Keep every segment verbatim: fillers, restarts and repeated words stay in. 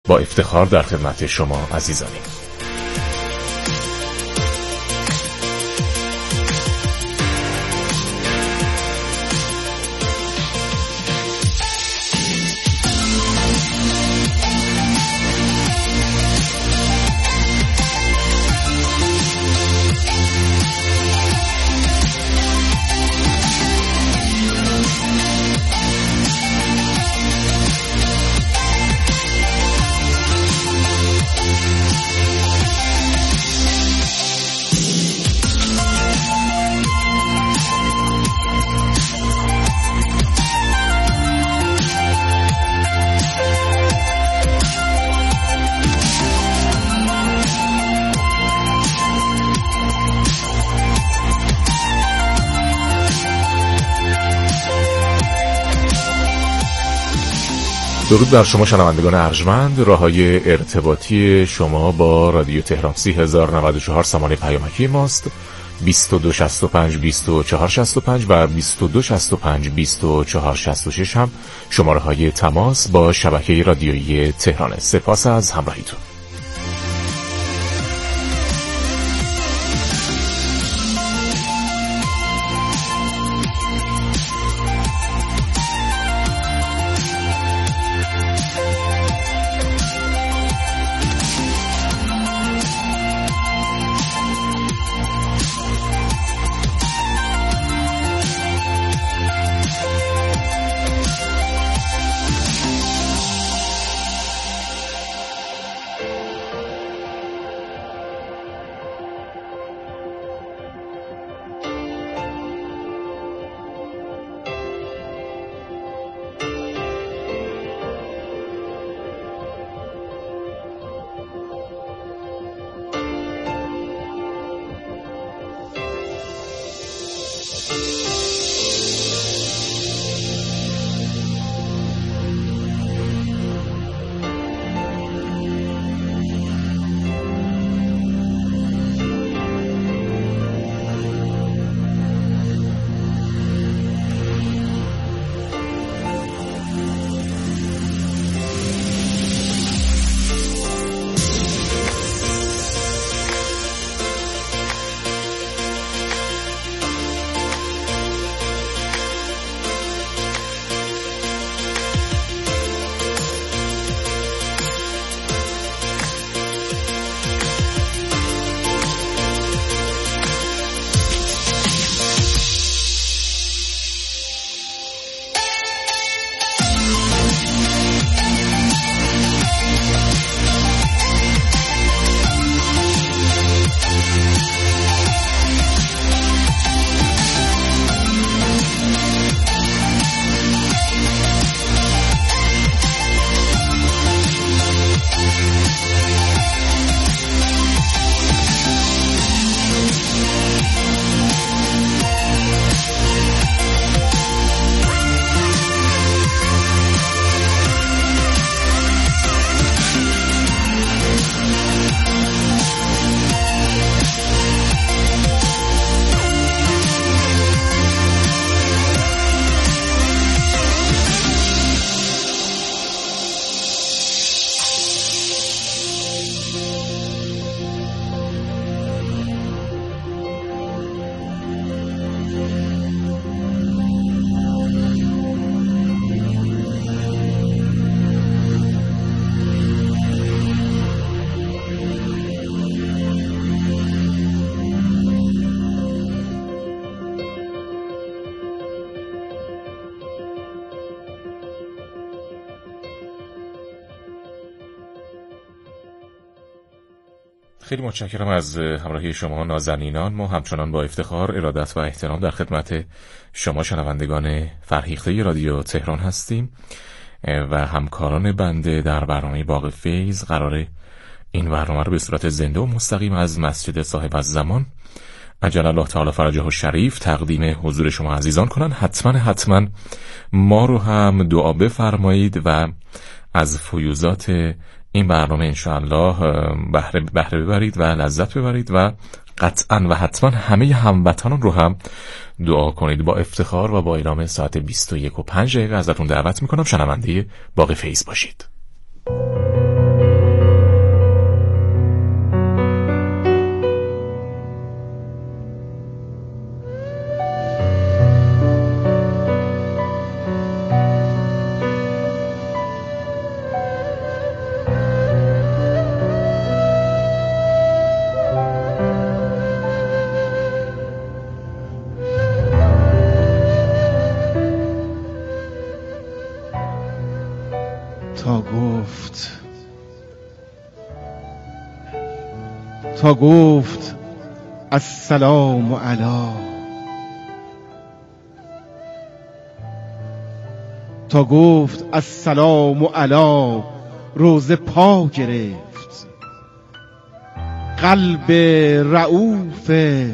با افتخار در خدمت شما عزیزانیم. درود بر شما شنوندگان ارجمند. راههای ارتباطی شما با رادیو تهران سی هزار و نود و چهار سامانه پیامکی ماست بیست و دو شصت و پنج بیست و چهار شصت و پنج و بیست و دو شصت و پنج بیست و چهار شصت و شش هم شماره های تماس با شبکه رادیویی تهران. سپاس از همراهیتون. خیلی متشکرم از همراهی شما نازنینان. ما همچنان با افتخار، ارادت و احترام در خدمت شما شنوندگان فرهیخته رادیو تهران هستیم و همکاران بنده در برنامه باغ فیض قراره این برنامه رو به صورت زنده و مستقیم از مسجد صاحب الزمان عجل الله تعالی فرجه الشریف تقدیم حضور شما عزیزان کنن. حتما حتما ما رو هم دعا بفرمایید و از فیوزات این برنامه انشاءالله بهره بهره ببرید و لذت ببرید و قطعا و حتما همه هموطنان رو هم دعا کنید. با افتخار و با اعلام ساعت بیست و یک و پنج دقیقه ازتون دعوت میکنم شنونده باغ فیض باشید. تا گفت السلام علی، تا گفت السلام علی روزه پا گرفت، قلب رؤوف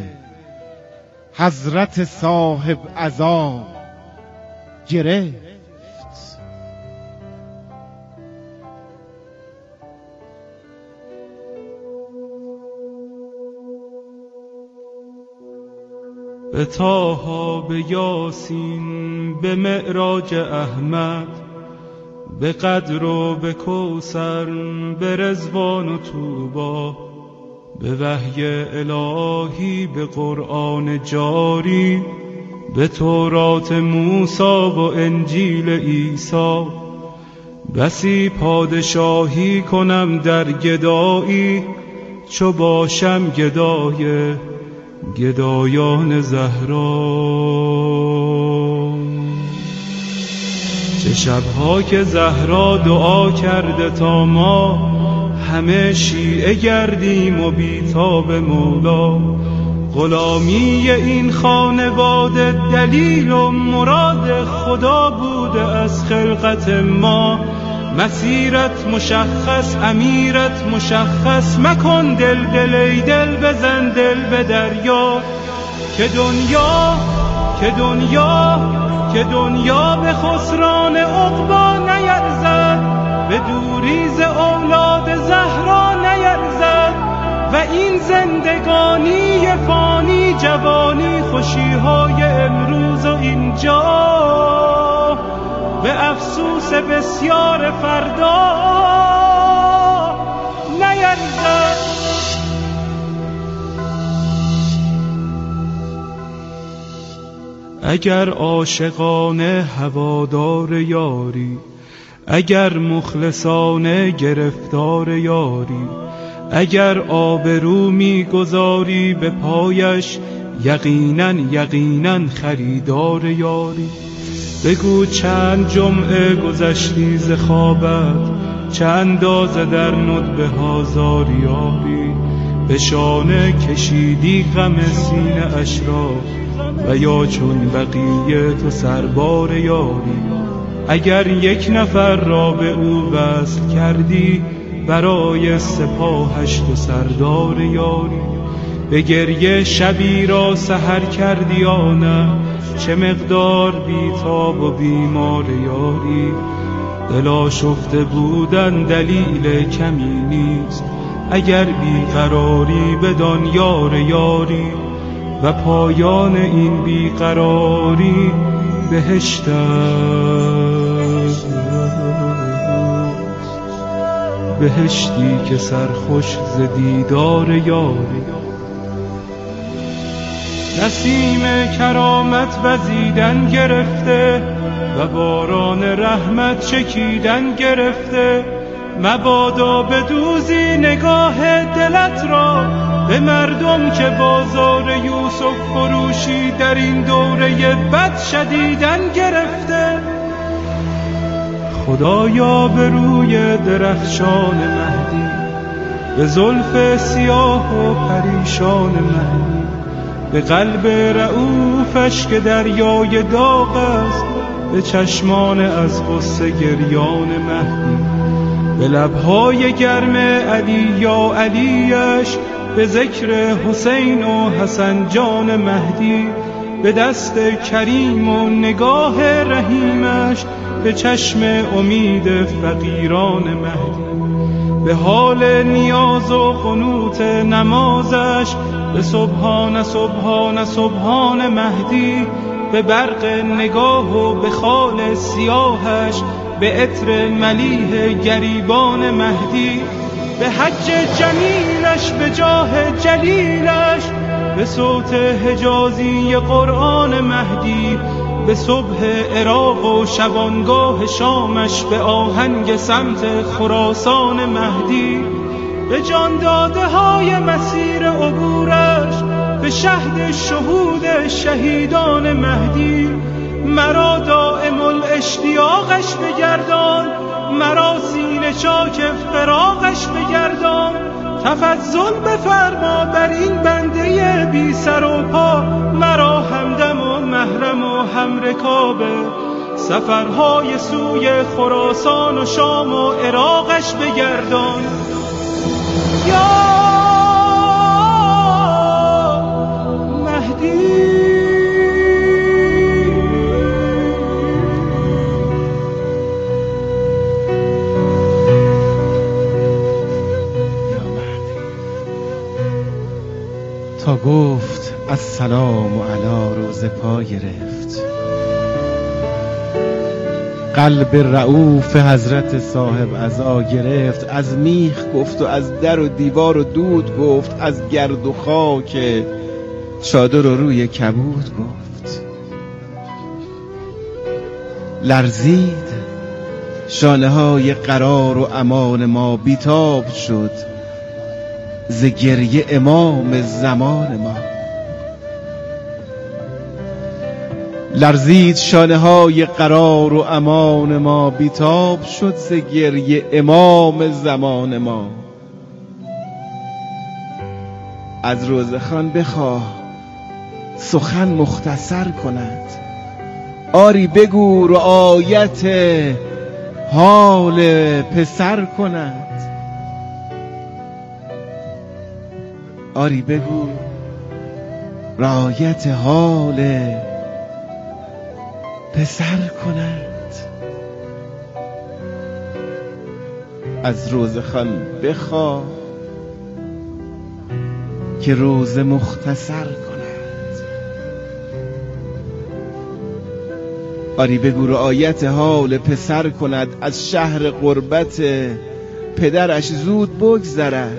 حضرت صاحب عزا گرفت. به طه، به یاسین، به معراج احمد، به قدر و به کوثر، به رضوان و طوبی، به وحی الهی، به قرآن جاری، به تورات موسی و انجیل عیسی. بسی پادشاهی کنم در گدایی، چو باشم گدای گدایان زهرا. چه شبها که زهرا دعا کرده تا ما همه شیعه گردیم و بیتاب مولا. غلامی این خانواده دلیل و مراد خدا بوده از خلقت ما. مسیرت مشخص، امیرت مشخص، مکن دل دل ای دل، بزن دل به دریا. که دنیا که دنیا که دنیا به خسران عقبا نیرزد، به دوری ز اولاد زهرا نیرزد. و این زندگانی فانی، جوانی، خوشیهای امروز و اینجا، به افسوس بسیار فردا نیرزد. اگر عاشقانه هوادار یاری، اگر مخلصانه گرفتار یاری، اگر آبرو می‌گذاری به پایش، یقیناً یقیناً خریدار یاری. بگو چند جمعه گذشتی ز خوابت، چه اندازه در ندبه ها زاریاری. به شانه کشیدی غم سینه اش را، و یا چون بقیه تو سربار یاری. اگر یک نفر را به او وصل کردی، برای سپاهش تو سردار یاری. به گریه شبی را سحر کردی یا نه، چه مقدار بیتاب و بیمار یاری. دل آشفته بودن دلیل کمی نیست، اگر بیقراری بدان یار یاری. و پایان این بیقراری بهشت است، بهشتی که سرخوش ز دیدار یاری. نسیم کرامت وزیدن گرفته، و باران رحمت چکیدن گرفته. مبادا بدوزی نگاه دلت را به مردم که بازار یوسف فروشی در این دوره بد شدیدن گرفته. خدایا به روی درخشان مهدی، به زلف سیاه و پریشان مهدی، به قلب رؤوفش که دریای داغ است، به چشمان از غصه گریان مهدی، به لبهای گرم علی یا علیش، به ذکر حسین و حسن جان مهدی، به دست کریم و نگاه رحیمش، به چشم امید فقیران مهدی، به حال نیاز و قنوت نمازش، به سبحان سبحان سبحان مهدی، به برق نگاه و به خال سیاهش، به عطر ملیح گریبان مهدی، به حج جمیلش، به جاه جلیلش، به صوت حجازی قرآن مهدی، به صبح عراق و شبانگاه شامش، به آهنگ سمت خراسان مهدی، به جان داده های مسیر عبورش، به شهد شهود شهیدان مهدی. مرا دائم الاشتیاقش بگردان، مرا سینه چاک فراقش بگردان، تفضل بفرما بر این بنده بی سر و پا، مرا همدم و محرم و همرکابه. سفرهای سوی خراسان و شام و عراقش بگردان. یا مهدی تا گفت السلام علی روز پا گرفت، قلب رؤوف حضرت صاحب عزا گرفت. از میخ گفت و از در و دیوار و دود گفت، از گرد و خاک چادر و روی کبود گفت. لرزید شانه های قرار و امان ما، بیتاب شد ز گریه امام زمان ما. لرزید شانه های قرار و امان ما، بیتاب شد ز گریه امام زمان ما. از روزخان بخواه سخن مختصر کند، آری بگو رعایت حال پسر کند. آری بگو رعایت حال پسر کند. از روزخان بخواه که روز مختصر کند. آری بگو رعایت حال پسر کند، از شهر غربت پدرش زود بگذرد.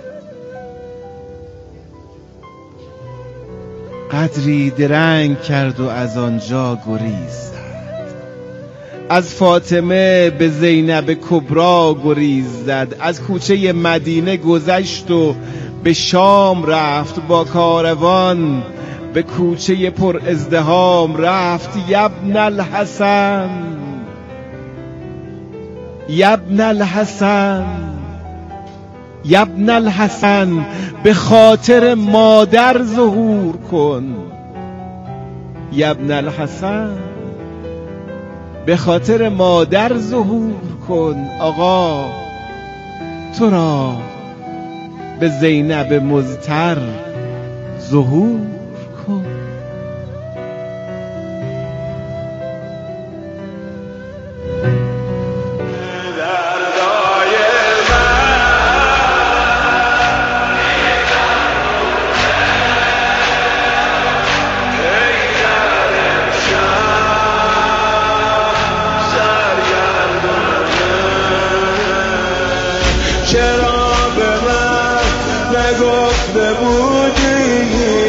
قدری درنگ کرد و از آنجا گریزد، از فاطمه به زینب کبرا گریزد. از کوچه مدینه گذشت و به شام رفت، با کاروان به کوچه پر ازدحام رفت. یبن الحسن یبن الحسن یبن الحسن به خاطر مادر ظهور کن. یبن الحسن به خاطر مادر ظهور کن. آقا تو را به زینب مضطر ظهور کن. چرا به من نگفته بودی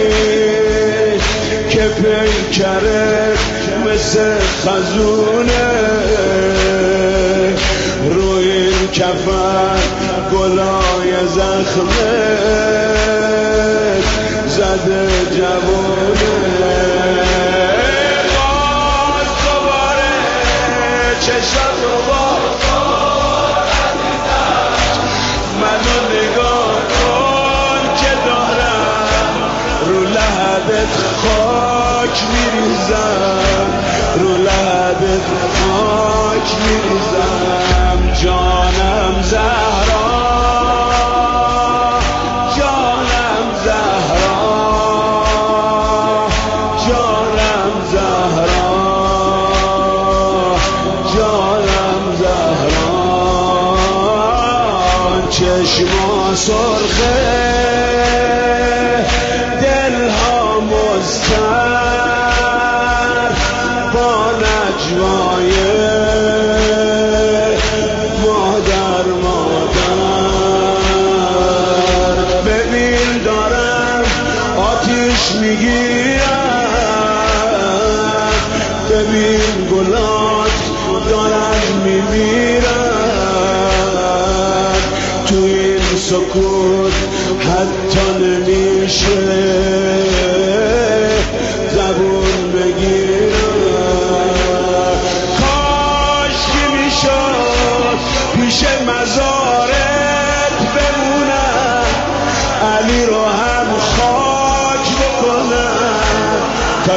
که پیکرت مثل خزونه، روی این کفن گلای زخمت زده جوونه. باز دوباره چشم رو باز منو نگاه کن که دارم رو لحبت خاک میریزم، رو لحبت خاک میریزم. جانم زهرا جانم زهرا جانم زهرا جانم زهرا. چشما سرخه دلها مضطر با نجوای مادر مادر. ببین دارم آتیش میگیرم، ببین گلات دارن میمیرن. تو این سکوت حتی نمیشه زبون بگیرم. کاش که میشد پیش مزارت بمونم،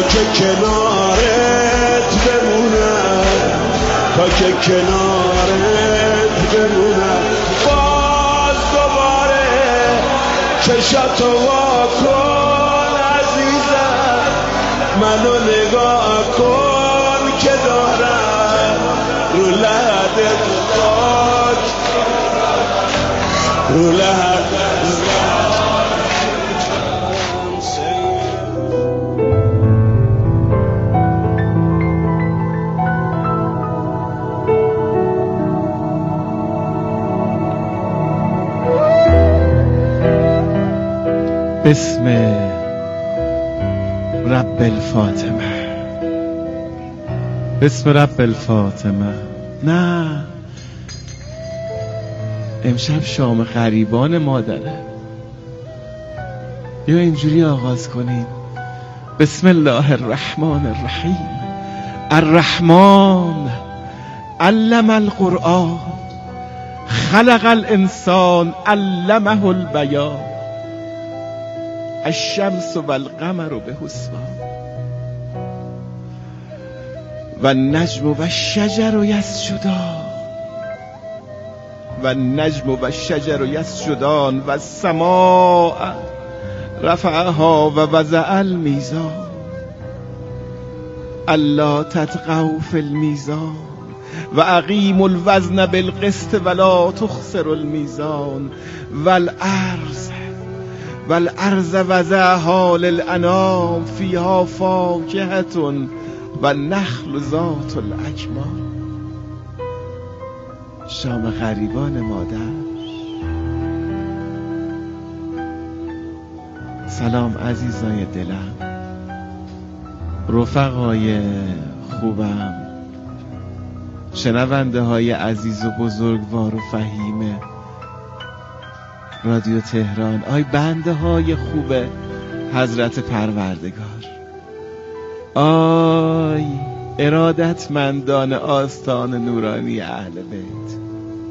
که کنارت بمونم، تا که کنارت بمونم. باز دوباره چشاتو واکن عزیزم، منو نگاه کن که دارم رو لحدت خاک، رو لحدت بسم رب الفاطمه، بسم رب الفاطمه. نه، امشب شام غریبان مادره. یا اینجوری آغاز کنیم: بسم الله الرحمن الرحیم. الرحمن علم القرآن، خلق الانسان علمه البیان، الشمس و القمر به حسبان، و النجم و الشجر یسجدان، و النجم و الشجر یسجدان، و السماء رفعها و وضع المیزان، الا تطغوا فی المیزان و اقیموا الوزن بالقسط ولا تخسروا المیزان، والارض والارض وضعها للانام فیها فاکهة و نخل ذات الاکمام. شام غریبان مادر. سلام عزیزای دلم، رفقای خوبم، شنونده های عزیز و بزرگوار و فهیم رادیو تهران، آی بنده های خوب حضرت پروردگار، آی ارادتمندان آستان نورانی اهل بیت.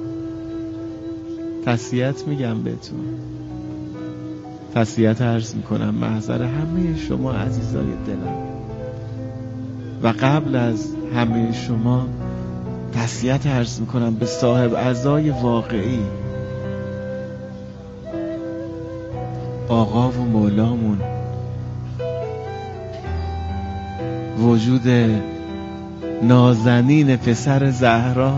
تسلیت میگم بهتون، تسلیت عرض میکنم محضر همه شما عزیزای دلم، و قبل از همه شما تسلیت عرض میکنم به صاحب عزای واقعی، آقا و مولامون، وجود نازنین پسر زهرا،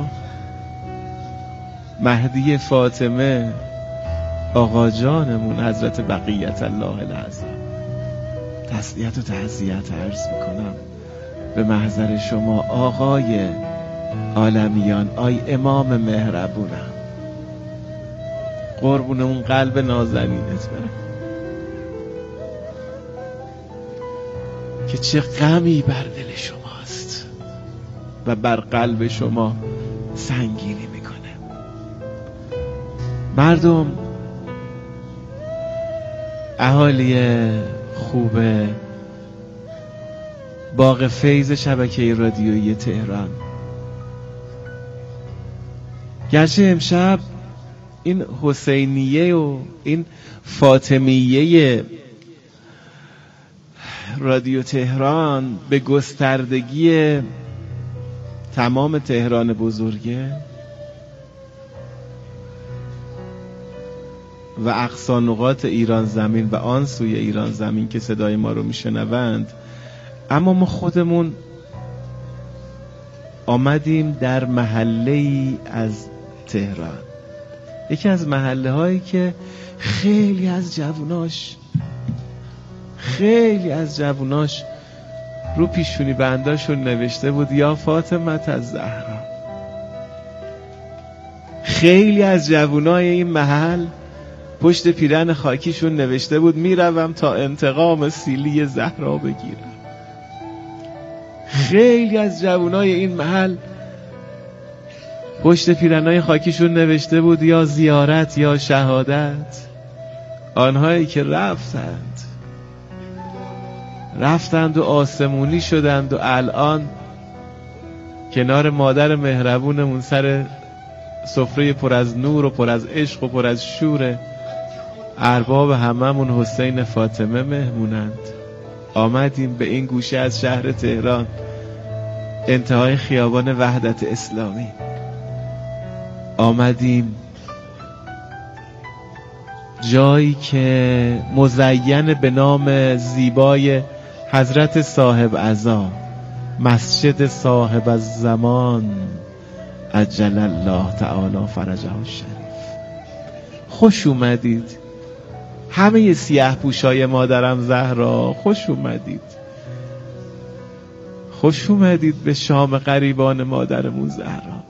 مهدی فاطمه، آقا جانمون حضرت بقیت الله العظیم. تسلیت و تعزیت عرض میکنم به محضر شما آقای عالمیان، آی امام مهربونم، قربون اون قلب نازنینت برم که چه غمی بر دل شماست و بر قلب شما سنگینی میکنه. مردم، اهالی خوب باغ فیض شبکه رادیویی تهران، گرچه امشب این حسینیه و این فاطمیه رادیو تهران به گستردگی تمام تهران بزرگه و اقصا نقاط ایران زمین و آن سوی ایران زمین که صدای ما رو میشنوند، اما ما خودمون آمدیم در محله‌ای از تهران، یکی از محله هایی که خیلی از جووناش خیلی از جووناش رو پیشونی بنداشون نوشته بود یا فاطمه الزهرا. خیلی از جوونای این محل پشت پیرن خاکیشون نوشته بود میروم تا انتقام سیلی زهرا بگیرم. خیلی از جوونای این محل پشت پیرنای خاکیشون نوشته بود یا زیارت یا شهادت. آنهایی که رفتند رفتند و آسمونی شدند و الان کنار مادر مهربونمون سر سفره پر از نور و پر از عشق و پر از شور ارباب هممون حسین فاطمه مهمونند. آمدیم به این گوشه از شهر تهران، انتهای خیابان وحدت اسلامی. آمدیم جایی که مزین به نام زیبای حضرت صاحب عزا، مسجد صاحب الزمان عجل الله تعالی فرجه الشریف. خوش اومدید همه سیاه پوشای مادرم زهرا، خوش اومدید، خوش اومدید به شام غریبان مادرمون زهرا،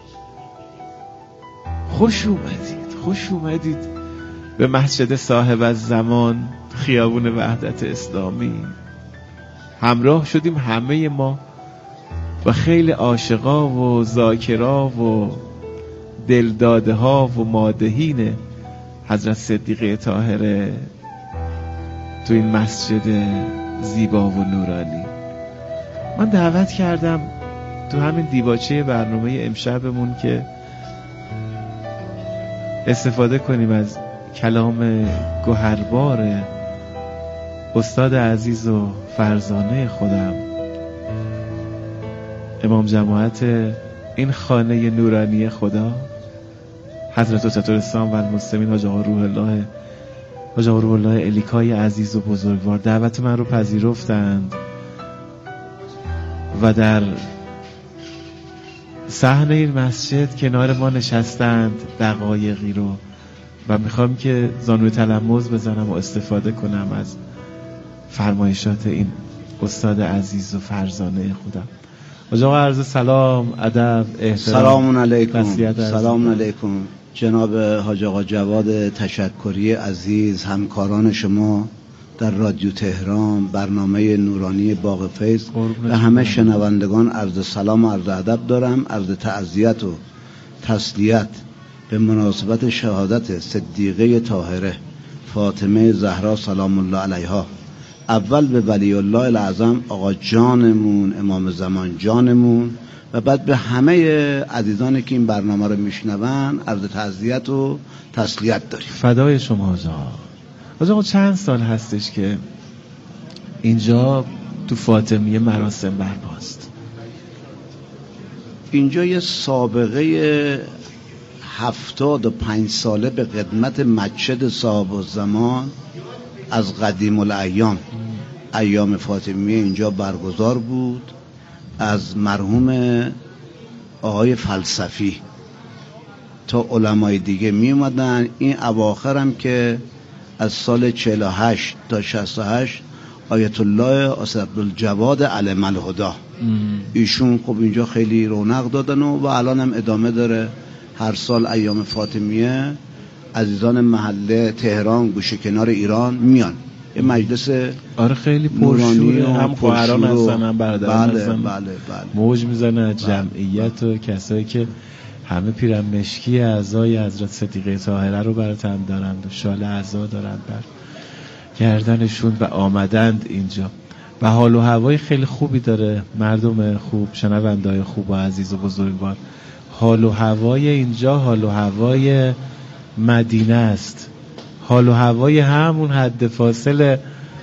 خوش اومدید، خوش اومدید به مسجد صاحب الزمان خیابون وحدت اسلامی. همراه شدیم همه ما و خیلی عاشقا و ذاکرا و دلداده ها و مادحین حضرت صدیقه طاهره تو این مسجد زیبا و نورانی. من دعوت کردم تو همین دیباچه برنامه امشبمون که استفاده کنیم از کلام گوهربار استاد عزیز و فرزانه خودم، امام جماعت این خانه نورانی خدا، حضرت اسطورالاسلام و المسلمین حاج آقا روح الله حاج آقا روح الله الیکای عزیز و بزرگوار. دعوت من رو پذیرفتند و در صحن این مسجد کنار ما نشستند دقایقی رو و میخوام که زانوی تلمذ بزنم و استفاده کنم از فرمایشات این استاد عزیز و فرزانه خودم. حاج آقا عرض سلام، ادب، احترام. سلام علیکم. سلام علیکم جناب حاج آقا جواد تشکری عزیز، همکاران شما در رادیو تهران، برنامه نورانی باغ فیض و همه شنوندگان عرض سلام و عرض ادب دارم. عرض تعزیت و تسلیت به مناسبت شهادت صدیقه طاهره فاطمه زهرا سلام الله علیها، اول به ولی الله الاعظم آقا جانمون امام زمان جانمون و بعد به همه عزیزانی که این برنامه رو میشنون عرض تعزیت و تسلیت داریم. فدای شما حاج آقا. حاج آقا چند سال هستش که اینجا تو فاطمیه مراسم برپاست؟ اینجا یه سابقه هفتاد و پنج ساله به خدمت مسجد صاحب الزمان از قدیم الایام، ایام فاطمیه اینجا برگزار بود، از مرحوم آقای فلسفی تا علمای دیگه می اومدن. این اواخر هم که از سال چهل و هشت تا شصت و هشت آیت الله اسدالجواد علم الهدی ایشون خب اینجا خیلی رونق دادن و, و الان هم ادامه داره. هر سال ایام فاطمیه عزیزان محله تهران گوشه کنار ایران میان یه مجلس آره خیلی پرشور، هم خواهران هستن هم برادران بله هستن، بله بله موج میزنه از جمعیت و کسایی که همه پیرن مشکی اعضای حضرت صدیقه طاهره رو بر تن دارند و شال اعضا دارند بر گردنشون و آمدند اینجا و حال و هوای خیلی خوبی داره. مردم خوب، شنونده‌های خوب و عزیز و بزرگوار، حال و هوای اینجا حال و هوای مدینه است، حال و هوای همون حد فاصل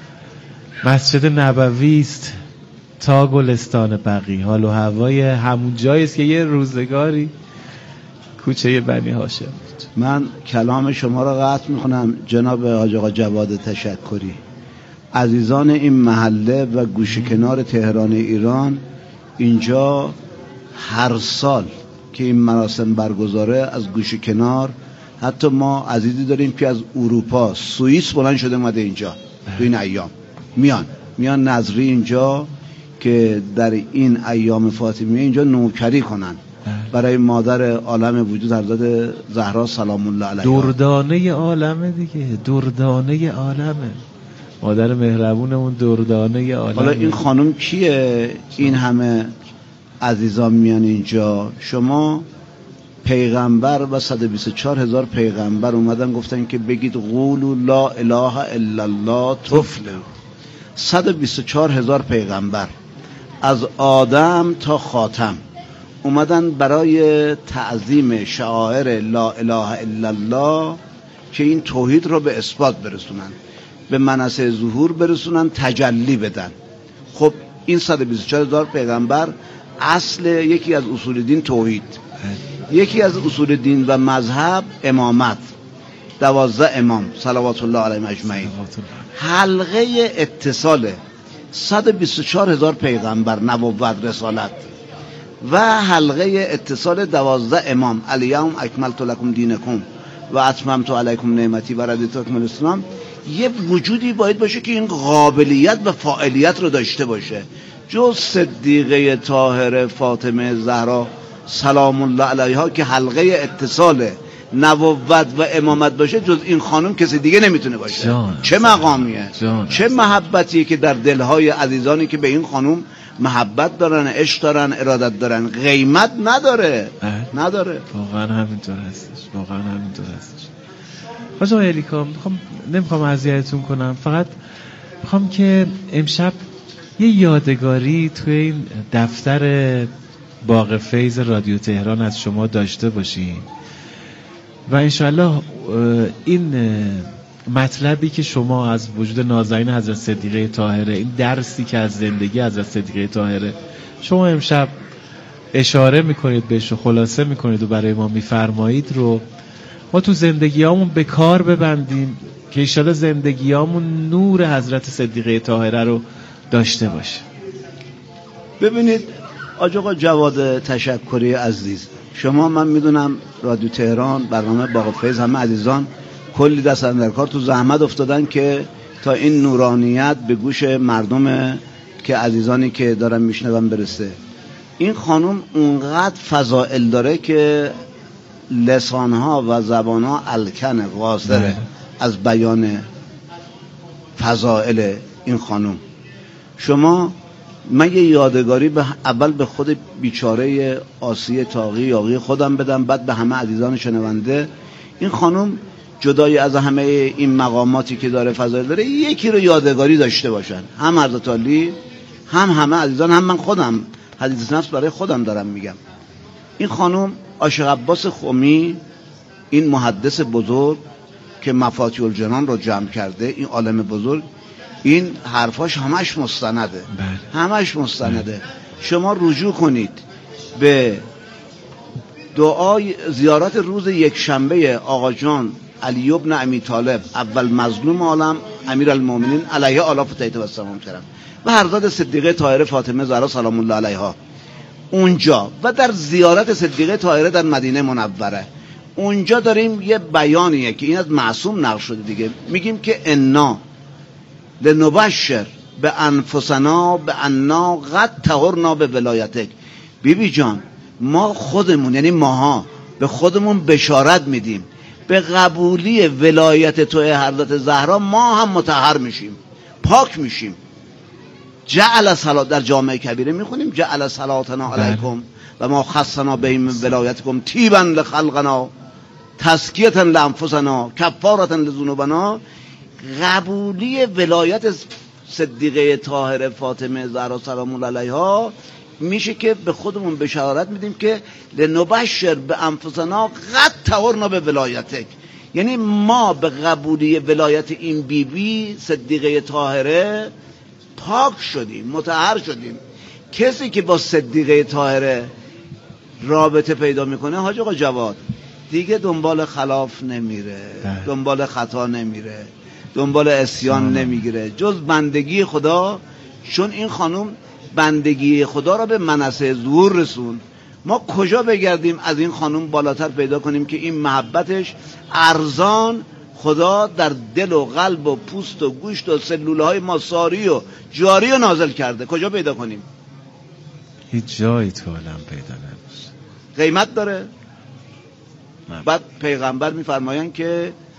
مسجد نبوی است تا گلستان بقیع، حال و هوای همون جایی است که یه روزگاری کوچه بنی هاشم بود. من کلام شما را قطع میکنم جناب حاج آقا جواد تشکری. عزیزان این محله و گوشه کنار تهران ایران اینجا هر سال که این مراسم برگزاره از گوشه کنار، حتی ما عزیزی داریم که از اروپا سوئیس بلند شده اومده اینجا تو این ایام میان میان نظری اینجا که در این ایام فاطمیه اینجا نوکری کنن برای مادر عالم وجود حضرت زهرا سلام الله علیها، دردانه عالمه دیگه، دردانه عالمه، مادر مهربونمون دردانه عالمه. حالا این خانم کیه؟ این همه عزیزان میان اینجا. شما پیغمبر و صد و بیست و چهار هزار پیغمبر اومدن گفتن که بگید قولوا لا اله الا الله تفلحوا. صد و بیست و چهار هزار پیغمبر از آدم تا خاتم اومدن برای تعظیم شعائر لا اله الا الله که این توحید رو به اثبات برسونن. به منصه ظهور برسونن، تجلی بدن. خب این صد و بیست و چهار هزار پیغمبر اصل یکی از اصول دین توحید، یکی از اصول دین و مذهب امامت، دوازده امام صلوات الله علیهم اجمعین. حلقه اتصال صد و بیست و چهار هزار پیغمبر، نبوت، رسالت و حلقه اتصال دوازده امام، الیوم اکملت لکم دینکم و اتممت علیکم نعمتی و رضیت لکم الاسلام، یه وجودی باید باشه که این قابلیت و فاعلیت رو داشته باشه. جز صدیقه طاهره فاطمه زهرا سلام الله علیها که حلقه اتصال نبوت و امامت باشه، جز این خانم کسی دیگه نمیتونه باشه. جان. چه مقامیه، جان. چه محبتی که در دلهای عزیزانی که به این خانم محبت دارن، عشق دارن، ارادت دارن، قیمت نداره. اه. نداره. واقعا همینطور هستش، واقعا همینطور هستش. حاج آقای علیکم، میخوام نمیخوام اذیتتون کنم، فقط میخوام که امشب یه یادگاری توی این دفتر باغ فیض رادیو تهران از شما داشته باشیم و انشاءالله این مطلبی که شما از وجود نازنین حضرت صدیقه طاهره، این درسی که از زندگی حضرت صدیقه طاهره شما امشب اشاره میکنید بهش و خلاصه میکنید و برای ما میفرمایید رو ما تو زندگیامون به کار ببندیم که انشاءالله زندگیامون نور حضرت صدیقه طاهره رو داشته باشه. ببینید آج آقا جواد تشکری عزیز، شما من میدونم رادیو تهران، برنامه باغ فیض، همه عزیزان کلی دست در کار تو زحمت افتادن که تا این نورانیت به گوش مردم که عزیزانی که دارن میشنون برسه. این خانم اونقدر فضائل داره که لسانها و زبانها الکن قاصره از بیان فضائل این خانم. شما من یه یادگاری به اول به خود بیچاره آسیه تاقی یاغی خودم بدم، بعد به همه عزیزان شنونده. این خانم جدای از همه این مقاماتی که داره، فضایل داره، یکی رو یادگاری داشته باشن، هم حضرت علی، هم همه عزیزان، هم من خودم حدیث نفس برای خودم دارم میگم. این خانم عاشق عباس خمی، این محدث بزرگ که مفاتیح الجنان رو جمع کرده، این عالم بزرگ، این حرفاش همش مستنده، همش مستنده. شما رجوع کنید به دعای زیارت روز یک شنبه آقا جان علی ابن ابی طالب، اول مظلوم عالم، امیر المؤمنین علیه آلاف تایید و سلام کرم، و حضرت صدیقه طاهره فاطمه زهرا سلام الله علیها اونجا، و در زیارت صدیقه طاهره در مدینه منوره. اونجا داریم یه بیانیه که این از معصوم نقل شده دیگه، میگیم که انا لنبشر به انفسنا به انا قد طهرنا به ولایتک. بی بی جان، ما خودمون، یعنی ماها به خودمون بشارت میدیم به قبولی ولایت تو حضرت زهرا، ما هم مطهر میشیم، پاک میشیم. جعل صلات، در جامعه کبیره میخونیم جعل صلاتنا علیکم و ما خصنا بهم ولایتکم طیبا لخلقنا تزکیه لانفسنا کفاره لذنوبنا. قبولی ولایت صدیقه طاهره فاطمه زهرا سلام الله علیها میشه که به خودمون بشارت میدیم که لنبشر به انفسنا قد طهرنا به ولایتک، یعنی ما به قبولی ولایت این بی بی صدیقه طاهره پاک شدیم، مطهر شدیم. کسی که با صدیقه طاهره رابطه پیدا میکنه حاج آقا جواد، دیگه دنبال خلاف نمیره، دنبال خطا نمیره، دنبال عصیان نمیگیره، جز بندگی خدا. چون این خانم بندگی خدا را به منصه ظهور رسون. ما کجا بگردیم از این خانم بالاتر پیدا کنیم که این محبتش ارزان خدا در دل و قلب و پوست و گوشت و سلوله های ما ساری و جاری و نازل کرده؟ کجا پیدا کنیم؟ هیچ جایی تو عالم پیدا نمیشه. قیمت داره. بعد پیغمبر میفرمایند که